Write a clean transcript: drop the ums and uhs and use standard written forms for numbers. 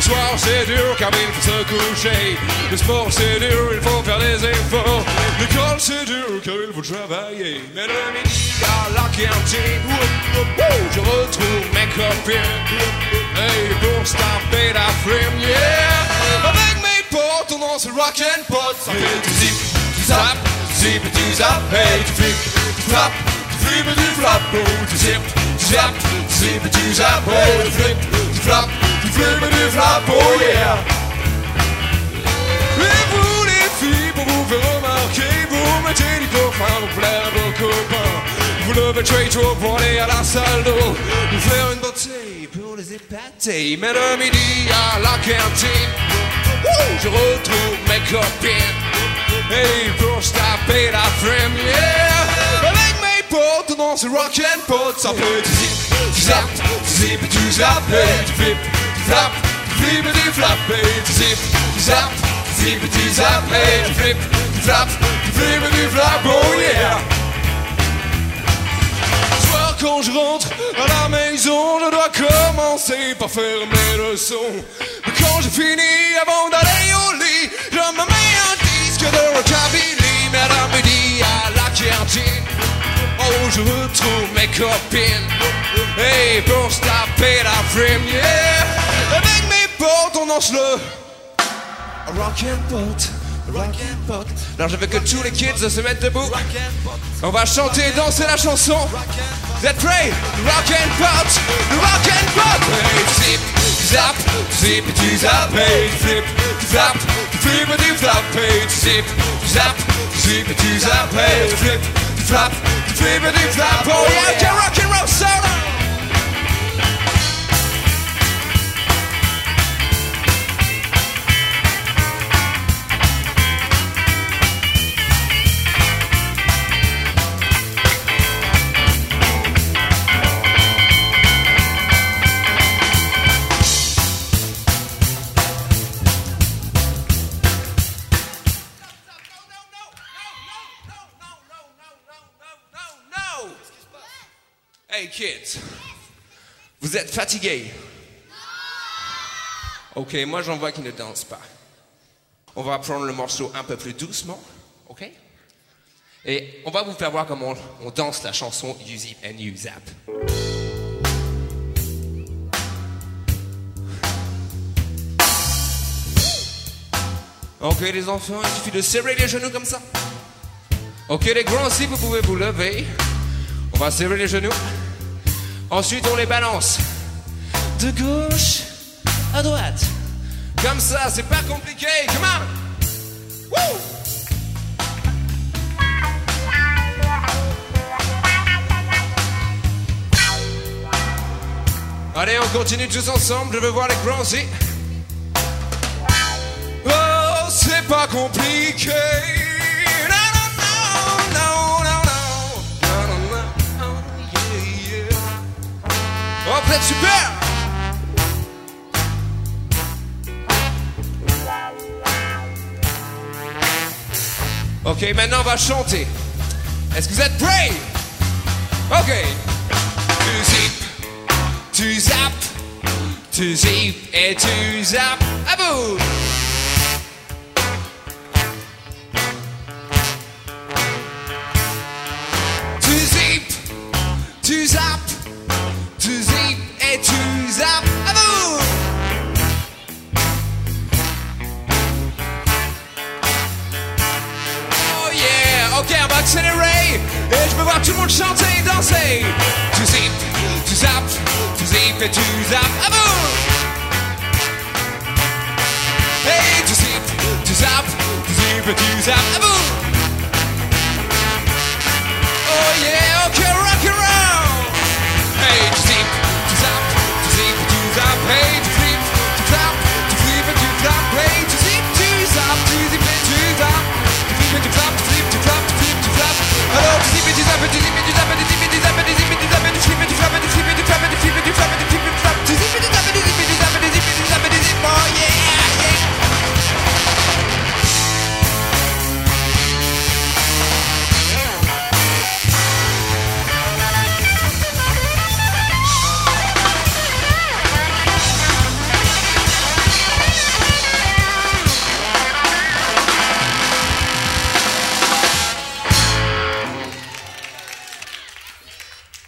soir c'est dur car il faut se coucher. Le sport c'est dur, il faut faire des efforts. L'école c'est dur car il faut travailler. Mais le midi à la cantine, je retrouve mes copines. Hey, pour se taper la frime, yeah. Avec mes potes, on danse rock and pot. Ça fait du zip, du zap, zip et du zap. Hey, tu flip, tu flap, tu flip et du flap. Oh, tu zip, tu zap, zip et du zap. Oh, tu flip, tu flap, tu flip et du flap. Oh yeah. Et vous les filles, pour vous faire remarquer, vous mettez du copain pour plaire à vos copains. Vous levez très tôt pour aller à la salle d'eau, vous faire une bouteille pour les épater. Mais le midi à la cantine, je retrouve mes copines. Et pour se taper la frime, yeah. Avec mes potes, on danse rock and pot. Ça fait du zip, du zap, du zip et du zap. Et du flip, du flap, du flip et du flap. Et du zip, du zap, du zip et du zap. Et du flip, du flap, du flip et du flap. Oh yeah. Quand je rentre à la maison, je dois commencer par faire mes leçons. Mais quand j'ai fini, avant d'aller au lit, je me mets un disque de rockabilly. Mais à midi à la cantine, oh je retrouve mes copines. Hey, pour se taper la frime, yeah. Avec mes potes, on danse le rock and pot. Rock and pot. Alors je veux que tous les kids se mettent debout. On va chanter et danser la chanson. Vous êtes prêts? Rock and pot, rock and pot. Hey, zip, zap, zip et tu zap. Hey, flip, tu flap, tu flip et tu flap. Hey, zip, zap, zip et tu zap. Hey, flip, tu flap, tu flip et tu flap. Oh yeah, okay, rock and roll solo. Hey kids, vous êtes fatigués? Ok, moi j'en vois qui ne dansent pas. On va prendre le morceau un peu plus doucement, ok? Et on va vous faire voir comment on danse la chanson You Zip and You Zap. Ok les enfants, il suffit de serrer les genoux comme ça. Ok les grands aussi, vous pouvez vous lever. On va serrer les genoux. Ensuite, on les balance de gauche à droite. Comme ça, c'est pas compliqué. Come on! Woo! Allez, on continue tous ensemble. Je veux voir les grands aussi. Oh, c'est pas compliqué. Oh, vous êtes super! Ok, maintenant on va chanter. Est-ce que vous êtes prêts? Ok. Tu zip, tu zap, tu zip et tu zap. À vous! Tu zip, tu zap. Tu zip et tu zap, à vous! Oh yeah, ok, on va accélérer. Et je veux voir tout le monde chanter et danser. Tu zip, tu zap, tu zip et tu zap, à vous! Hey, tu zip, tu zap, tu zip et tu zap, à vous!